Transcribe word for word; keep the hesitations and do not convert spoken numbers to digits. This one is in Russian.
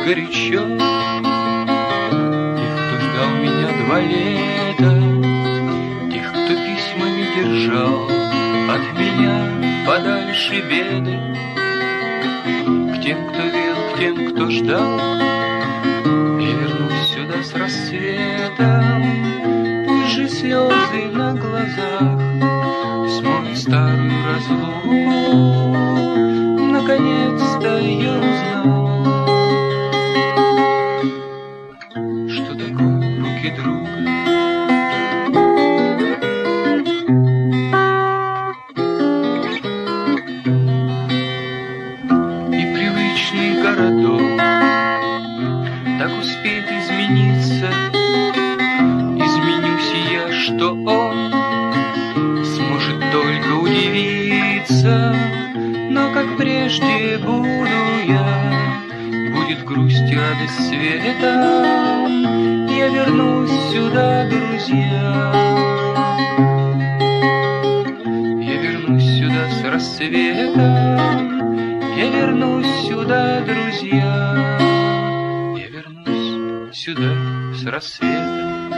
горячо. Тех, кто ждал меня два лета, тех, кто письмами держал от меня подальше беды. К тем, кто верил, к тем, кто ждал, я вернусь сюда с рассветом. Пусть же слезы на глазах смоют старую разлуку. Наконец-то я узнал, что такое руки друга. И привычный городок так успеет измениться. Изменюсь и я, что он сможет только удивиться. Но как прежде буду я, будет грусть и радость света. Я вернусь сюда, друзья. Я вернусь сюда с рассветом. Я вернусь сюда, друзья. Я вернусь сюда с рассветом.